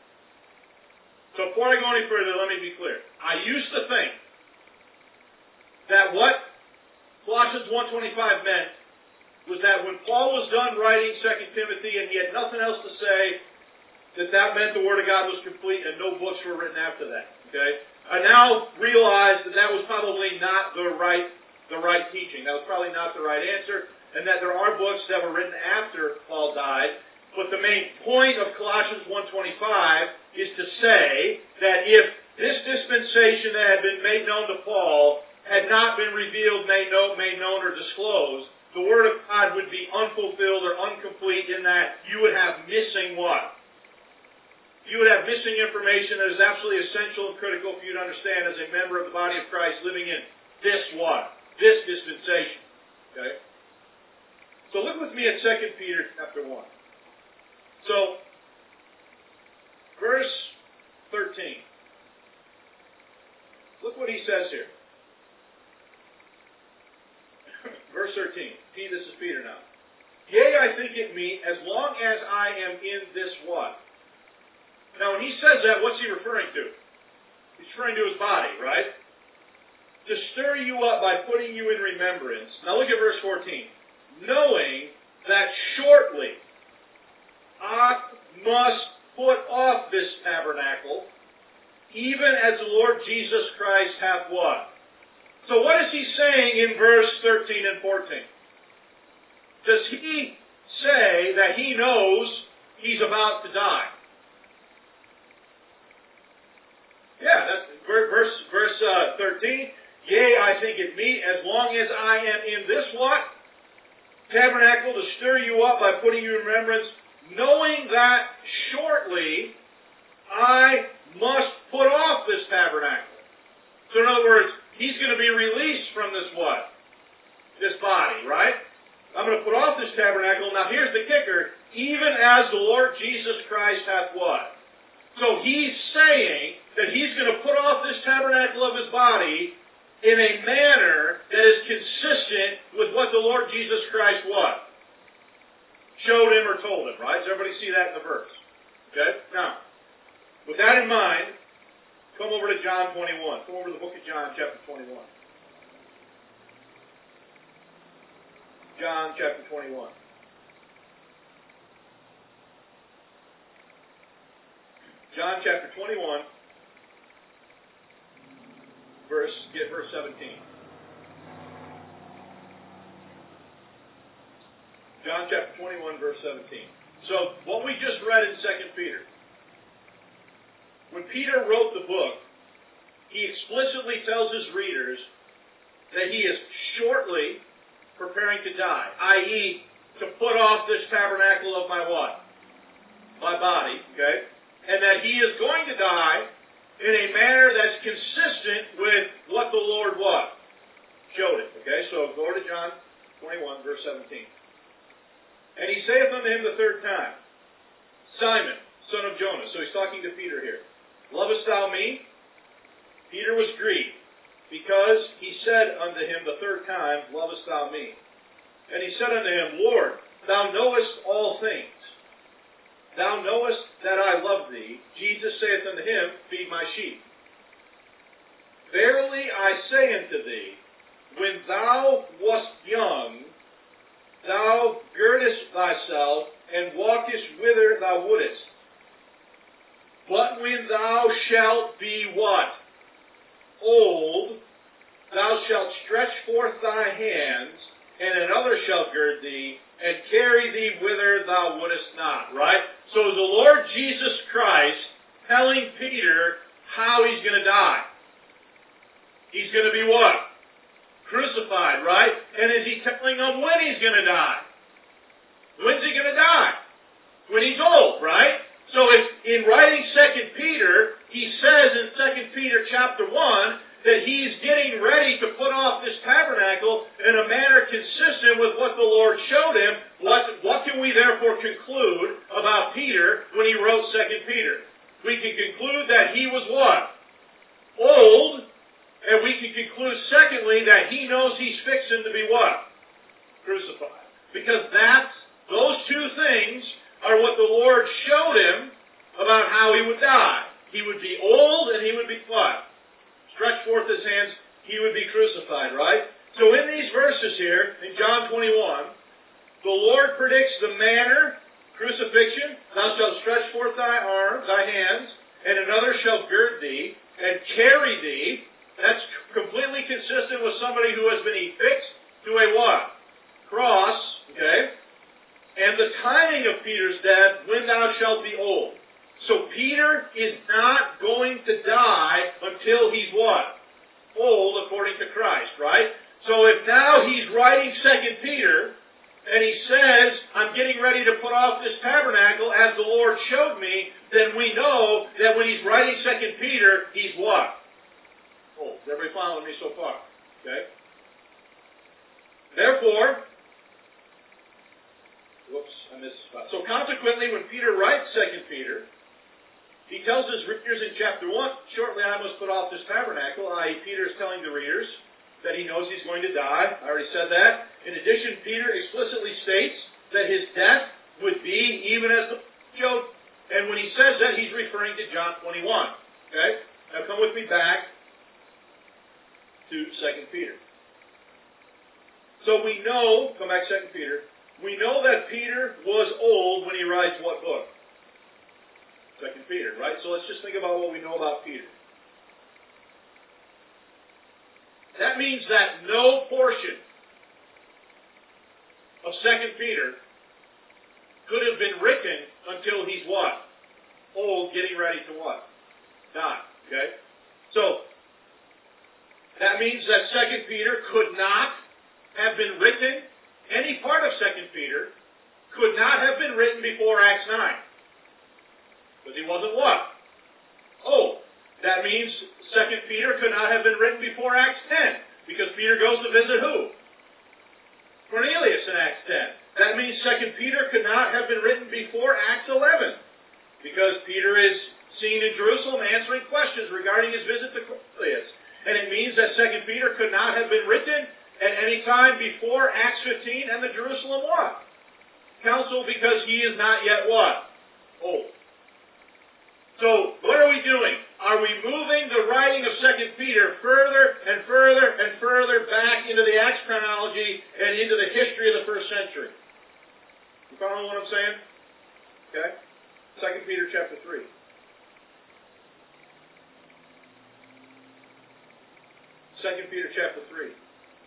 So before I go any further, let me be clear. I used to think that what Colossians one twenty-five meant was that when Paul was done writing Second Timothy and he had nothing else to say, that that meant the Word of God was complete and no books were written after that. Okay? I now realize that that was probably not the right the right teaching. That was probably not the right answer, and that there are books that were written after Paul died. But the main point of Colossians one twenty-five is to say that if this dispensation that had been made known to Paul had not been revealed, made known, made known or disclosed, the Word of God would be unfulfilled or incomplete in that you would have missing what? You would have missing information that is absolutely essential and critical for you to understand as a member of the body of Christ living in this what? This dispensation. Okay? So look with me at Second Peter chapter one. So, verse thirteen. Look what he says here. Verse thirteen. P, this is Peter now. Yea, I think it meet, as long as I am in this what? Now, when he says that, what's he referring to? He's referring to his body, right? To stir you up by putting you in remembrance. Now look at verse fourteen. Knowing that shortly I must put off this tabernacle, even as the Lord Jesus Christ hath what? So what is he saying in verse thirteen and fourteen? Does he say that he knows he's about to die? Yeah, that's verse verse uh, thirteen. Yea, I think it meet, as long as I am in this what? Tabernacle, to stir you up by putting you in remembrance, knowing that shortly I must put off this tabernacle. So in other words, he's going to be released from this what? this body, right? I'm going to put off this tabernacle. Now here's the kicker. Even as the Lord Jesus Christ hath what? So he's saying that he's going to put off this tabernacle of his body in a manner that is consistent with what the Lord Jesus Christ what? Showed him or told him, right? Does everybody see that in the verse? Okay? Now, with that in mind, come over to John twenty-one. Come over to the book of John, chapter twenty-one. John, chapter twenty-one. John, chapter twenty-one, verse, get verse seventeen. John, chapter twenty-one, verse seventeen. So, what we just read in Second Peter. When Peter wrote the book, he explicitly tells his readers that he is shortly preparing to die, that is, to put off this tabernacle of my what? My body, okay? And that he is going to die in a manner that's consistent with what the Lord what? Showed him, okay? So go to John twenty-one, verse seventeen. And he saith unto him the third time, Simon, son of Jonas. So he's talking to Peter here. Lovest thou me? Peter was grieved, because he said unto him the third time, Lovest thou me? And he said unto him, Lord, thou knowest all things. Thou knowest that I love thee. Jesus saith unto him, Feed my sheep. Verily I say unto thee, when thou wast young, thou girdest thyself, and walkest whither thou wouldest. But when thou shalt be what? Old, thou shalt stretch forth thy hands, and another shall gird thee, and carry thee whither thou wouldest not. Right? So the Lord Jesus Christ telling Peter how he's going to die. He's going to be what? Crucified, right? And is he telling him when he's going to die? When's he going to die? When he's old, right? So if, in writing Second Peter, he says in Second Peter chapter one that he's getting ready to put off this tabernacle in a manner consistent with what the Lord showed him. What, what can we therefore conclude about Peter when he wrote Second Peter? We can conclude that he was what? Old, and we can conclude secondly that he knows he's fixing to be what? Crucified. Because that's, those two things are what the Lord showed him about how he would die. He would be old and he would be what? Stretch forth his hands, he would be crucified, right? So in these verses here, in John twenty-one, the Lord predicts the manner, crucifixion, thou shalt stretch forth thy arms, thy hands, and another shall gird thee, and carry thee. That's completely consistent with somebody who has been affixed to a what? Cross, okay? And the timing of Peter's death, when thou shalt be old. So Peter is not going to die until he's what? Old, according to Christ, right? So if now he's writing Second Peter, and he says, I'm getting ready to put off this tabernacle as the Lord showed me, then we know that when he's writing Second Peter, he's what? Old. Is everybody following me so far? Okay? Therefore, whoops, I missed a spot. So consequently, when Peter writes Second Peter, he tells his readers in chapter one, shortly I must put off this tabernacle, that is, Peter is telling the readers that he knows he's going to die. I already said that. In addition, Peter explicitly states that his death would be even as the showed. And when he says that, he's referring to John twenty-one. Okay? Now come with me back to Second Peter. So we know, come back to Second Peter, we know that Peter was old when he writes what book? Second Peter, right? So let's just think about what we know about Peter. That means that no portion of Second Peter could have been written until he's what? Old, getting ready to what? Die. Okay? So, that means that Second Peter could not have been written, any part of Second Peter could not have been written before Acts nine. Because he wasn't what? Oh, that means Second Peter could not have been written before Acts ten. Because Peter goes to visit who? not have been written at any time before Acts fifteen and the Jerusalem what? Council, because he is not yet what? Old. So, what are we doing? Are we moving the writing of Second Peter further and further and further back into the Acts chronology and into the history of the first century? You follow what I'm saying? Okay? Second Peter chapter three. Second Peter chapter three.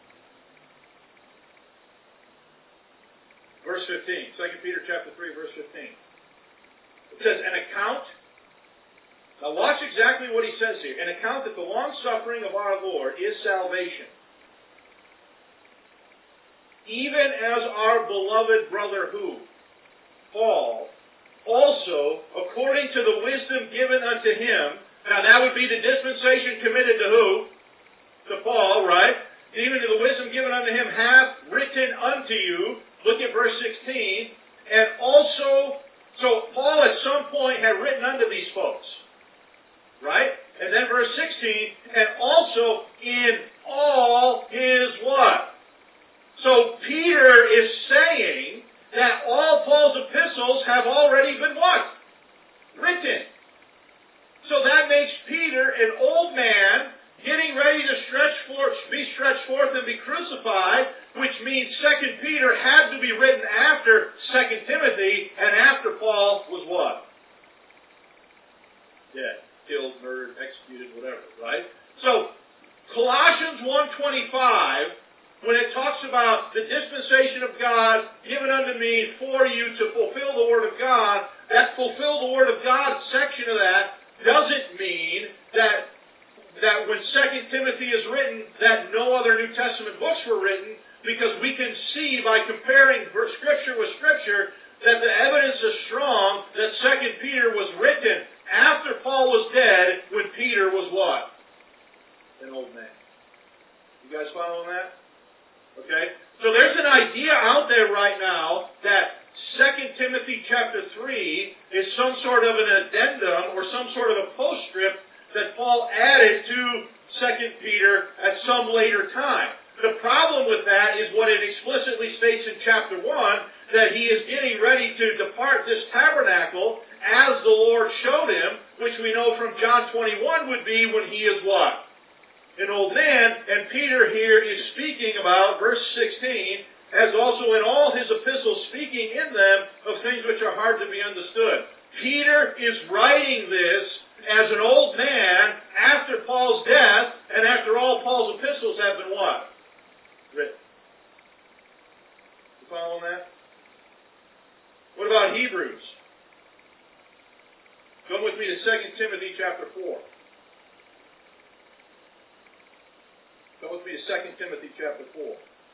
Verse fifteen. Second Peter chapter three, verse fifteen. It says, an account. Now watch exactly what he says here. An account that the long suffering of our Lord is salvation. Even as our beloved brother who? Paul, also, according to the wisdom given unto him. Now that would be the dispensation committed to who? To Paul, right? Even to the wisdom given unto him hath written unto you. Look at verse sixteen. And also, so Paul at some point had written unto these folks. Right? And then verse sixteen, and also in all his what? So Peter is saying that all Paul's epistles have already been what? Written. So that makes Peter an old man getting ready to stretch forth, be stretched forth and be crucified, which means Second Peter had to be written after Second Timothy and after Paul was what? Dead. Killed, murdered, executed, whatever, right? So, Colossians one twenty-five, when it talks about the dispensation of God given unto me for you to fulfill the Word of God, that fulfill the Word of God section of that doesn't mean that, that when Second Timothy is written, that no other New Testament books were written, because we can see by comparing Scripture with Scripture that the evidence is strong that Second Peter was written after Paul was dead, when Peter was what? An old man. You guys following that? Okay? So there's an idea out there right now that Second Timothy chapter three is some sort of an addendum or some sort of a postscript that Paul added to Second Peter at some later time. The problem with that is what it explicitly states in chapter one, that he is getting ready to depart this tabernacle as the Lord showed him, which we know from John twenty-one would be when he is what? An old man. And Peter here is speaking about, verse sixteen, as also in all his epistles speaking in them of things which are hard to be understood. Peter is writing this as an old man after Paul's death and after all Paul's epistles have been what? Written. You following that? What about Hebrews? Go with me to Second Timothy chapter four. Go with me to Second Timothy chapter four.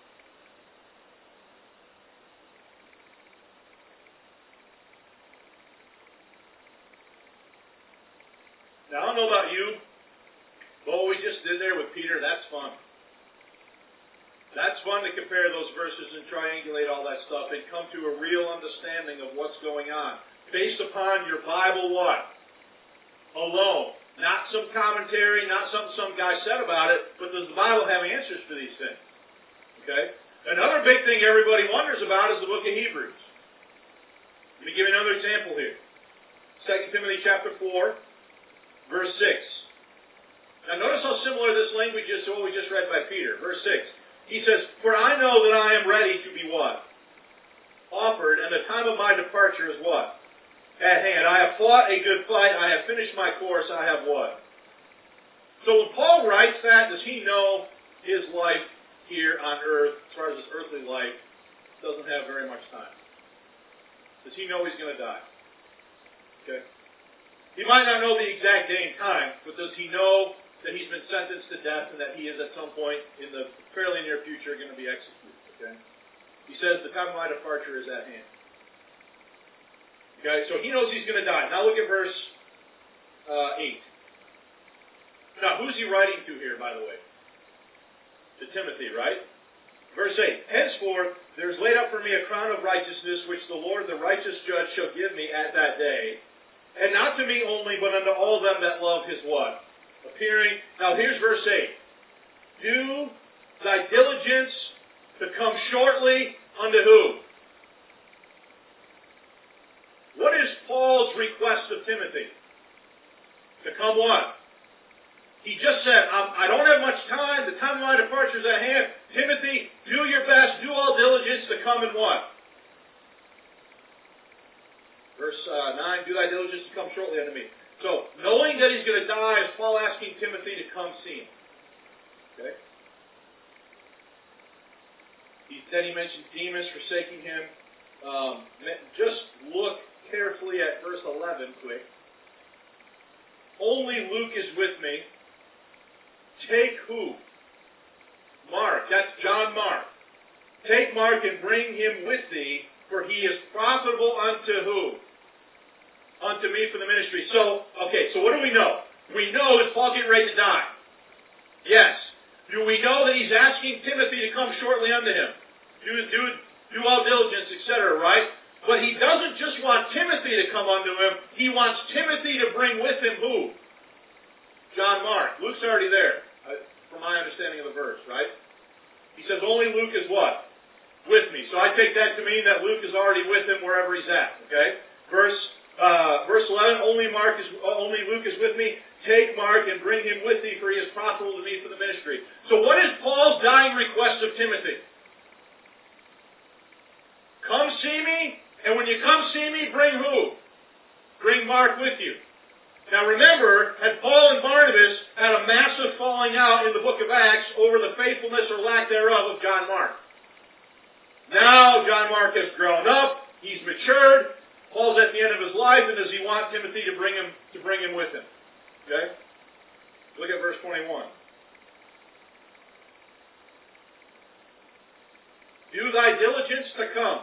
Now, I don't know about you, but what we just did there with Peter, that's fun. That's fun to compare those verses and triangulate all that stuff and come to a real understanding of what's going on. Based upon your Bible what? Alone. Not some commentary, not something some guy said about it, but does the Bible have answers for these things? Okay? Another big thing everybody wonders about is the book of Hebrews. Let me give you another example here. Second Timothy chapter four, verse six. Now notice how similar this language is to what we just read by Peter. Verse six. He says, for I know that I am ready to be what? Offered, and the time of my departure is what? At hand. I have fought a good fight. I have finished my course. I have what? So when Paul writes that, does he know his life here on earth, as far as his earthly life, doesn't have very much time? Does he know he's going to die? Okay. He might not know the exact day and time, but does he know that he's been sentenced to death and that he is at some point in the fairly near future going to be executed? Okay. He says the time of my departure is at hand. Okay, so he knows he's going to die. Now look at verse uh, eight. Now, who's he writing to here, by the way? To Timothy, right? Verse eight. Henceforth, there is laid up for me a crown of righteousness, which the Lord, the righteous judge, shall give me at that day. And not to me only, but unto all them that love his what? Appearing. Now, here's verse eight. Do thy diligence to come shortly unto who? What is Paul's request of Timothy? To come what? He just said, I don't have much time. The time of my departure is at hand. Timothy, do your best. Do all diligence to come and what? Verse uh, nine, do thy diligence to come shortly unto me. So, knowing that he's going to die, is Paul asking Timothy to come see him. Okay? He, then he mentions Demas forsaking him. Um, just look carefully at verse eleven quick. Only Luke is with me. Take who? Mark. That's John Mark. Take Mark and bring him with thee, for he is profitable unto who? Unto me for the ministry. So, okay, so what do we know? We know is Paul getting ready to die? Yes. Do we know that he's asking Timothy to come shortly unto him? Do, do, do all diligence, et cetera, right? But he doesn't just want Timothy to come unto him. He wants Timothy to bring with him who? John Mark. Luke's already there, from my understanding of the verse, right? He says only Luke is what? With me. So I take that to mean that Luke is already with him wherever he's at. Okay? Verse uh, verse eleven, only Mark is only Luke is with me. Take Mark and bring him with thee, for he is profitable to me for the ministry. So what is Paul's dying request of Timothy? Come see me, and when you come see me, bring who? Bring Mark with you. Now remember, had Paul and Barnabas had a massive falling out in the book of Acts over the faithfulness or lack thereof of John Mark. Now John Mark has grown up, he's matured, Paul's at the end of his life, and does he want Timothy to bring him to bring him with him? Okay? Look at verse twenty-one. Do thy diligence to come.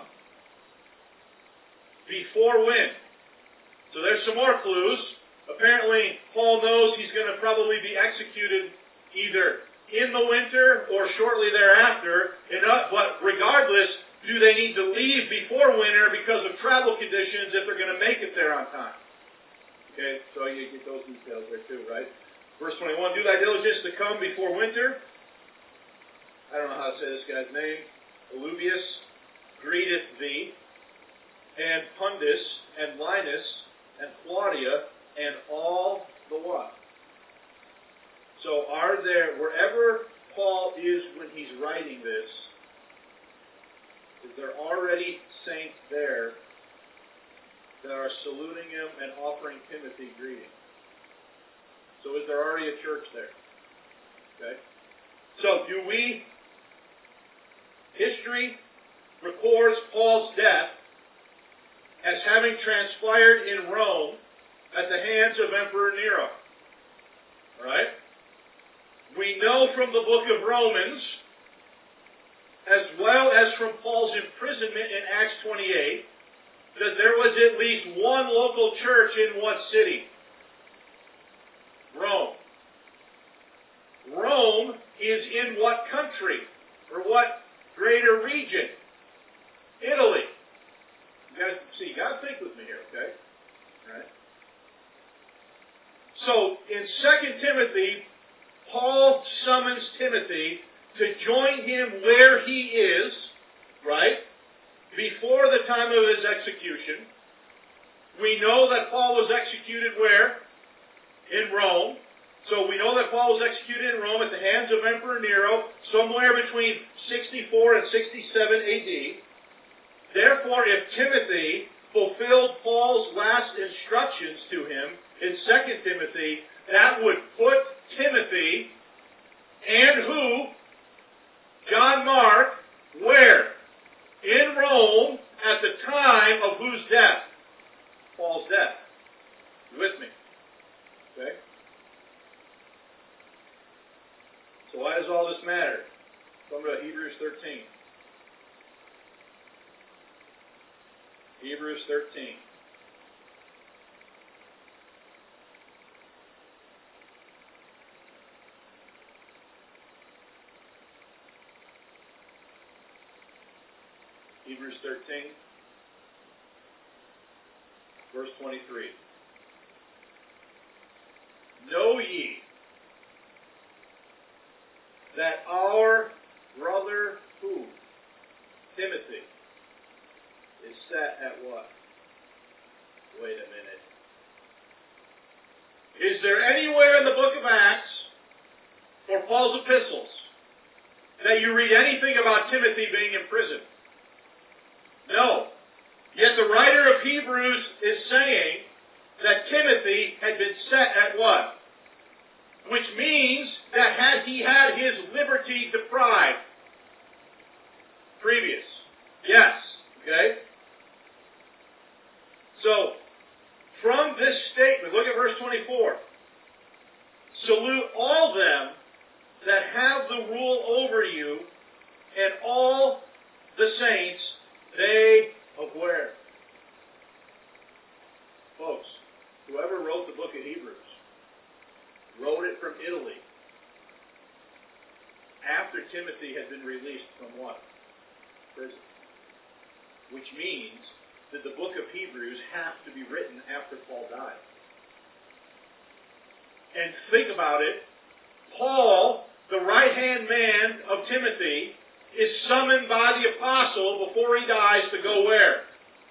Before when? So there's some more clues. Apparently, Paul knows he's going to probably be executed either in the winter or shortly thereafter. And, uh, but regardless, do they need to leave before winter because of travel conditions if they're going to make it there on time? Okay, so you get those details there too, right? Verse twenty-one, do thy diligence to come before winter. I don't know how to say this guy's name. Elubius greeteth thee, and Pundus, and Linus, and Claudia, and all the what? So are there, wherever Paul is when he's writing this, is there already saints there that are saluting him and offering Timothy greeting? So is there already a church there? Okay. So do we, history records Paul's death as having transpired in Rome at the hands of Emperor Nero. Alright? We know from the book of Romans, as well as from Paul's imprisonment in Acts twenty-eight, that there was at least one local church in what city? Rome. Rome is in what country? Or what greater region? Italy. You guys see, you got to think with me here, okay? Alright? So, in Second Timothy, Paul summons Timothy to join him where he is, right? Before the time of his execution. We know that Paul was executed where? In Rome. So we know that Paul was executed in Rome at the hands of Emperor Nero, somewhere between sixty-four and sixty-seven A D. Therefore, if Timothy fulfilled Paul's last instructions to him in Second Timothy, that would put Timothy and who? John Mark, where? In Rome at the time of whose death? Paul's death. You with me? Okay? So why does all this matter? Come to Hebrews thirteen. Hebrews thirteen. Hebrews thirteen, verse twenty-three. Know ye that our brother who? Timothy. Is set at what? Wait a minute. Is there anywhere in the book of Acts or Paul's epistles that you read anything about Timothy being in prison? No. Yet the writer of Hebrews is saying that Timothy had been set at what? Which means that had he had his liberty deprived. Previous. Yes. Okay? So, from this statement, look at verse twenty-four. Salute all them that have the rule over you, and all the saints, they of where? Folks, whoever wrote the book of Hebrews wrote it from Italy after Timothy had been released from what? Prison. Which means that the book of Hebrews has to be written after Paul died. And think about it. Paul, the right-hand man of Timothy, is summoned by the apostle before he dies to go where?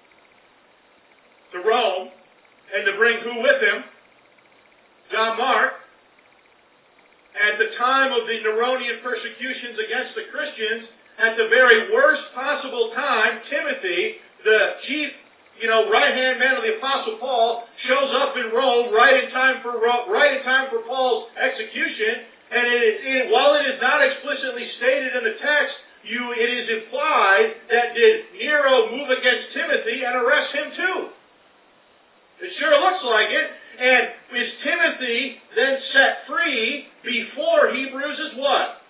To Rome. And to bring who with him? John Mark. At the time of the Neronian persecutions against the Christians, at the very worst possible time, Timothy, the chief, you know, right-hand man of the Apostle Paul, shows up in Rome right in time for right in time for Paul's execution. And it is, it, while it is not explicitly stated in the text, you it is implied that did Nero move against Timothy and arrest him too? It sure looks like it. And is Timothy then set free before Hebrews is what?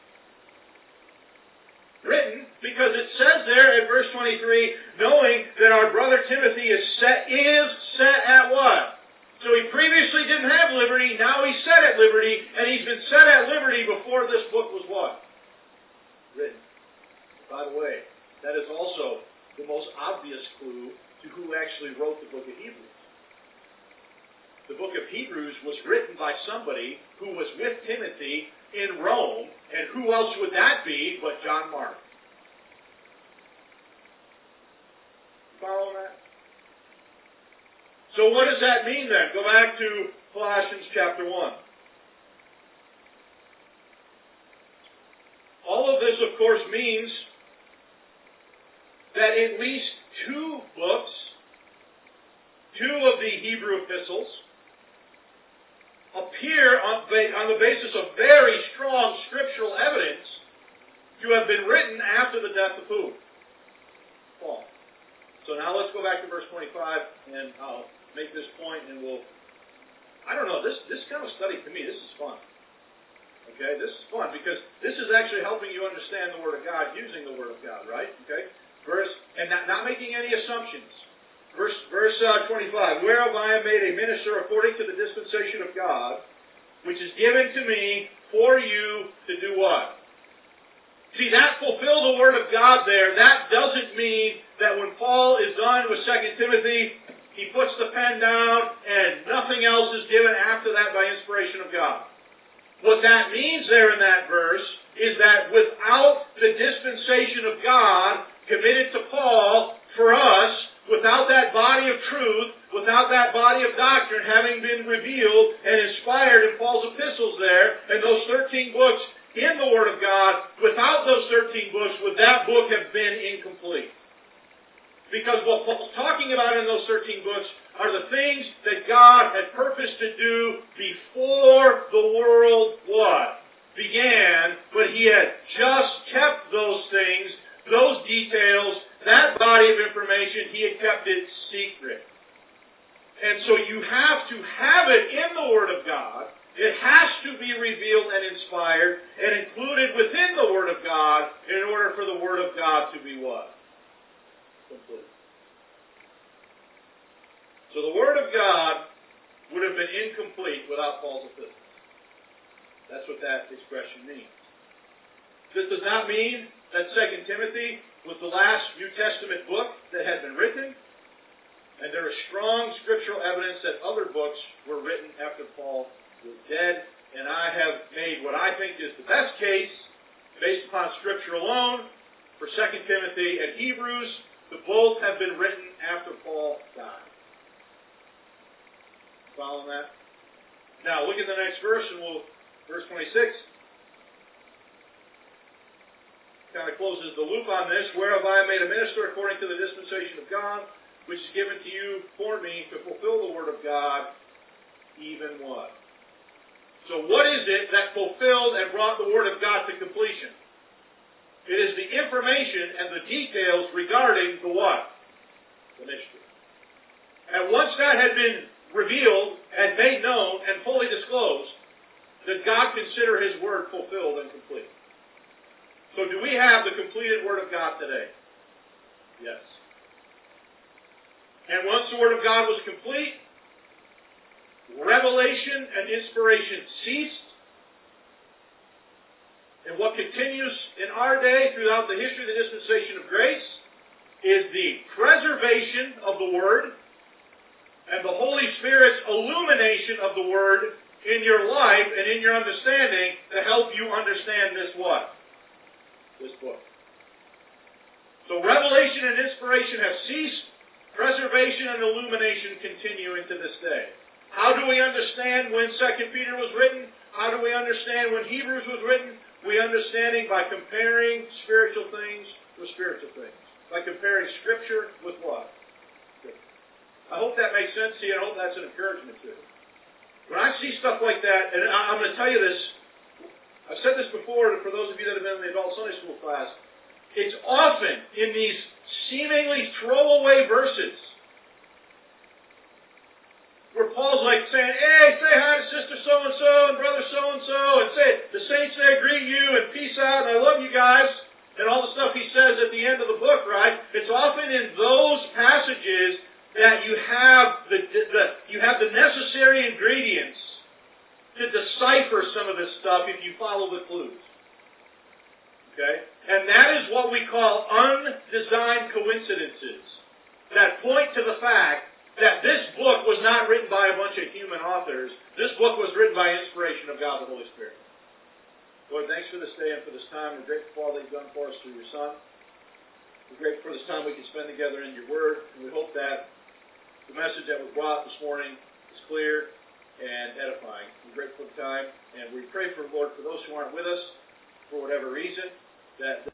Written, because it says there in verse twenty-three, knowing that our brother Timothy is set, is set at what? So he previously didn't have liberty, now he's set at liberty, and he's been set at liberty before this book was what? Written. By the way, that is also the most obvious clue to who actually wrote the book of Hebrews. The book of Hebrews was written by somebody who was with Timothy in Rome, and who else would that be but John Mark? Follow that? So what does that mean then? Go back to Colossians chapter one. All of this, of course, means that at least two books, two of the Hebrew epistles, appear on, on the basis of very strong scriptural evidence to have been written after the death of who? Paul. So now let's go back to verse twenty-five, and I'll make this point, and we'll... I don't know, this, this kind of study, to me, this is fun. Okay, this is fun, because this is actually helping you understand the Word of God, using the Word of God, right? Okay? Verse, and not, not making any assumptions. Verse, verse uh, twenty-five, whereof I am made a minister according to the dispensation of God, which is given to me for you to do what? See, that fulfill the Word of God there, that doesn't mean that when Paul is done with Second Timothy, he puts the pen down and nothing else is given after that by inspiration of God. What that means there in that verse is that without the dispensation of God committed to Paul for us, without that body of truth, without that body of doctrine having been revealed and inspired in Paul's epistles there, and those thirteen books in the Word of God, without those thirteen books, would that book have been incomplete? Because what Paul's talking about in those thirteen books are the things that God had purposed to do before the world what? Began, but He had just kept those things, those details, that body of information, He had kept it secret. And so you have to have it in the Word of God. It has to be revealed and inspired and included within the Word of God in order for the Word of God to be what? Complete. So the Word of God would have been incomplete without Paul's epistles. That's what that expression means. This does not mean that Second Timothy was the last New Testament book that had been written, and there is strong scriptural evidence that other books were written after Paul was dead, and I have made what I think is the best case based upon Scripture alone, for Second Timothy and Hebrews. The both have been written after Paul died. Following that? Now, look at the next verse, and we'll, verse twenty-six. Kind of closes the loop on this. Whereof I am made a minister according to the dispensation of God, which is given to you for me to fulfill the word of God, even what? So what is it that fulfilled and brought the word of God to completion? It is the information and the details regarding the what? The mystery. And once that had been revealed and made known and fully disclosed, did God consider His word fulfilled and complete? So do we have the completed word of God today? Yes. And once the word of God was complete, revelation and inspiration ceased. And what continues in our day throughout the history of the dispensation of grace is the preservation of the Word and the Holy Spirit's illumination of the Word in your life and in your understanding to help you understand this what? This book. So revelation and inspiration have ceased. Preservation and illumination continue into this day. How do we understand when Second Peter was written? How do we understand when Hebrews was written? We understanding by comparing spiritual things with spiritual things. By comparing Scripture with what? Scripture. I hope that makes sense to you. I hope that's an encouragement to you. When I see stuff like that, and I'm going to tell you this, I've said this before for those of you that have been in the adult Sunday school class, it's often in these seemingly throwaway verses where Paul's like saying, hey, say hi to sister so-and-so and brother so-and-so, and say, the saints there greet you, and peace out, and I love you guys, and all the stuff he says at the end of the book, right? It's often in those passages that you have the, the you have the necessary ingredients to decipher some of this stuff if you follow the clues. Okay? And that is what we call undesigned coincidences that point to the fact that this book was not written by a bunch of human authors. This book was written by inspiration of God the Holy Spirit. Lord, thanks for this day and for this time. We're grateful for all that you've done for us through your Son. We're grateful for this time we can spend together in your Word. And we hope that the message that was brought this morning is clear and edifying. We're grateful for the time. And we pray for, Lord, for those who aren't with us, for whatever reason, that